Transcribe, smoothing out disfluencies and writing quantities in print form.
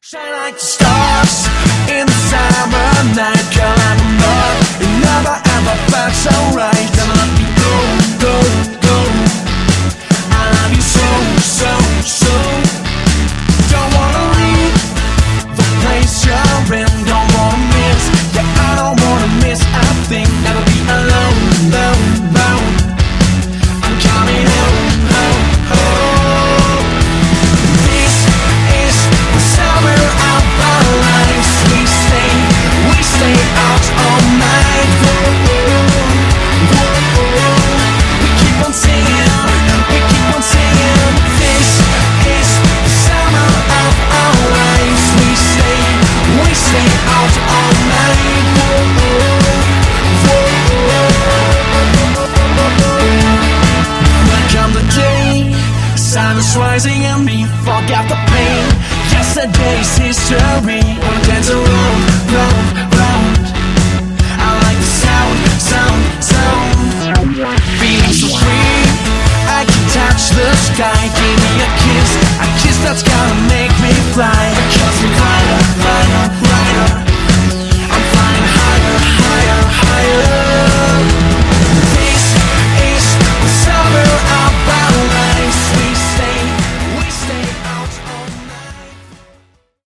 Shine like the stars in the summer night. Girl, I'm in love. It never ever felt so right. Gonna let me go, go, go. I love you so, so, so. Don't wanna leave the place you're in. Don't wanna miss, yeah, I don't wanna miss a thing. Never be alone, alone, alone. I'm coming home, home, home. This is the summer of our lives. We stay out all night. Whoa, whoa, whoa. We keep on singing, we keep on singing. This is the summer of our lives. We stay out all night. Whoa, whoa. Here come the day, sun is rising and we forget the pain. Yesterday's history. Wanna dance around, round, round. I like the sound, sound, sound. Feeling so free, I can touch the sky. Give me a kiss that's gonna make me fly.